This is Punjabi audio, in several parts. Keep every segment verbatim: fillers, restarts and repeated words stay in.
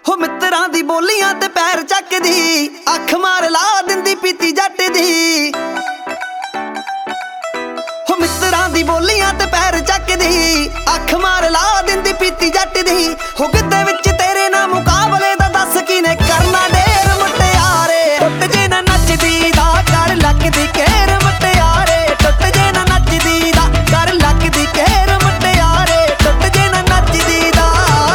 ਹੋ ਮਿੱਤਰਾਂ ਦੀ ਬੋਲੀਆਂ ਤੇ ਪੈਰ ਚੱਕਦੀ, ਅੱਖ ਮਾਰ ਲਾ ਦਿੰਦੀ ਪੀਤੀ ਜੱਟ ਦੀ। ਹੋ ਮਿੱਤਰਾਂ ਦੀ ਬੋਲੀਆਂ ਤੇ ਪੈਰ ਚੱਕਦੀ, ਅੱਖ ਮਾਰ ਲਾ ਦਿੰਦੀ ਪੀਤੀ ਜੱਟ ਦੀ। ਹੋ ਗਿੱਧੇ ਵਿੱਚ ਤੇਰੇ ਨਾਲ ਮੁਕਾਬਲੇ ਦਾ ਦੱਸ ਕਿਨੇ ਕਰਨਾ ਢੇਰ ਮੁਟਿਆਰੇ। ਟੁੱਟ ਜੇ ਨਾ ਨੱਚਦੀ ਦਾ ਕਰ ਲੱਗਦੀ ਕਹਿਰ ਮੁਟਿਆਰੇ, ਟੁੱਟ ਜੇ ਨਾ ਨੱਚਦੀ ਦਾ ਕਰ ਲੱਗਦੀ ਕਹਿਰ ਮੁਟਿਆਰੇ, ਟੁੱਟ ਜੇ ਨਾ ਨੱਚਦੀ ਦਾ।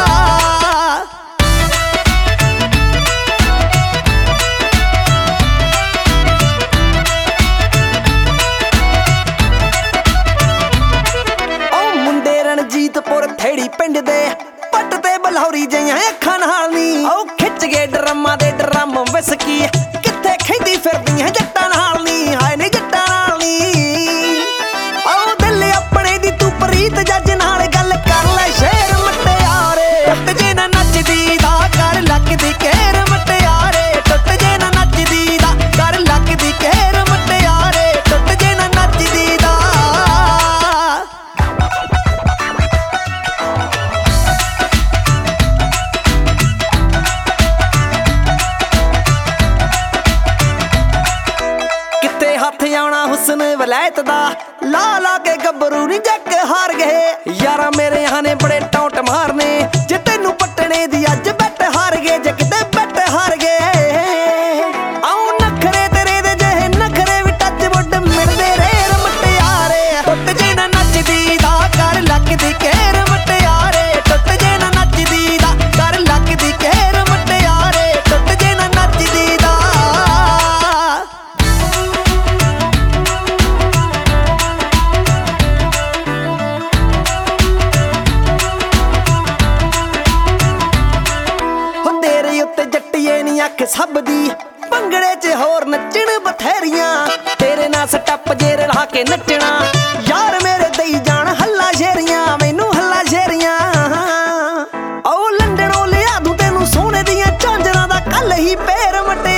ਉਹ ਮੁੰਡੇ ਰਣਜੀਤਪੁਰ ਥੇੜੀ ਪਿੰਡ ਦੇ ਪੱਟ ਤੇ ਬਲਹੌਰੀ ਜਿਹੀਆਂ ਅੱਖਾਂ ਨਾਲ ਨੀ, ਉਹ ਖਿੱਚ ਗਏ ਡਰਮਾਂ ਦੇ ਡਰਮ ਵਿਸਕੀ, ਕਿੱਥੇ ਖੈਂਦੀ ਫਿਰਦੀਆਂ ਜੱਟਾਂ ਨਾਲ ਨੀ, ਹਾਏ ਨੀ ਜੱਟਾਂ ਨਾਲ ਨੀ। ਉਹ ਦਿਲ ਆਪਣੇ ਦੀ ਤੂੰ ਪ੍ਰੀਤ ਜੱਜ ਨਾਲ ਗੱਲ ਕਰ ਲੈ ਸ਼ੇਰ ਮੁਟਿਆਰੇ। ਟੁੱਟ ਜੇ ਨਾ ਨੱਚਦੀ ਦਾ ਕਰ ਲੱਗਦੀ ਕਹਿਰ ਮੁਟਿਆਰੇ, ਟੁੱਟ ਜੇ ਨਾ ਨੱਚਦੀ ਦਾ ਕਰ ਲੱਗਦੀ ਕਹਿਰ ਮੁਟਿਆਰੇ, ਟੁੱਟ ਜੇ ਨਾ ਨੱਚਦੀ ਦਾ। ਹੱਥ ਆਉਣਾ ਹੁਸਨ ਵਲੈਤ ਦਾ, ਲਾ ਲਾ ਕੇ ਗੱਭਰੂ ਨੀ ਜੱਕ ਹਾਰ ਗਏ। ਯਾਰਾਂ ਮੇਰੇ ਹਾਨੇ ਬੜੇ ਟੌਂਟ ਮਾਰਨੇ, ਜੇ ਤੈਨੂੰ ਪੱਟਣੇ ਦੀ ਅੱਜ ਬੈਟ ਹਾਰ ਗਏ, ਜੇ ਕਿਤੇ ਬੈਟ ਹਾਰ ਗਏ। ਆਉ ਨਖਰੇ ਤੇਰੇ ਦੇ ਜਿਹੇ ਨਖਰੇ ਵੀ ਟੱਚ ਵੁੱਡ ਮਿਲਦੇ ਰੇਰ ਮੁਟਿਆਰੇ। ਟੁੱਟ ਜੇ ਨਾ ਨੱਚਦੀ ਦਾ ਕਰ ਲੱਗਦੀ ਕਹਿਰ ਮੁਟਿਆਰੇ, ਟੁੱਟ ਜੇ ਨਾ ਨੱਚਦੀ ਦਾ ਕਰ ਲੱਗਦੀ ਕਹਿਰ ਮੁਟਿਆਰੇ, ਟੁੱਟ ਜੇ ਨਾ ਨੱਚਦੀ ਦਾ। ਉੱਤੇ ਜੱਟੀਏ ਨੀ ਅੱਖ ਸਭ ਦੀ, ਭੰਗੜੇ 'ਚ ਹੋਰ ਨੱਚਣ ਬਥੇਰੀਆਂ, ਤੇਰੇ ਨਾਲ ਸਟੱਪ ਜੇ ਰਲਾ ਕੇ ਨੱਚਣਾ। ਯਾਰ ਮੇਰੇ ਦਈ ਜਾਣ ਹੱਲਾ ਸ਼ੇਰੀਆਂ, ਮੈਨੂੰ ਹੱਲਾ ਸ਼ੇਰੀਆਂ। ਉਹ ਲੰਡਣੋਂ ਲਿਆ ਦੂੰ ਤੈਨੂੰ ਸੋਨੇ ਦੀਆਂ ਝਾਂਜਰਾਂ ਦਾ ਕੱਲ ਹੀ ਪੈਰ ਮਟੇ।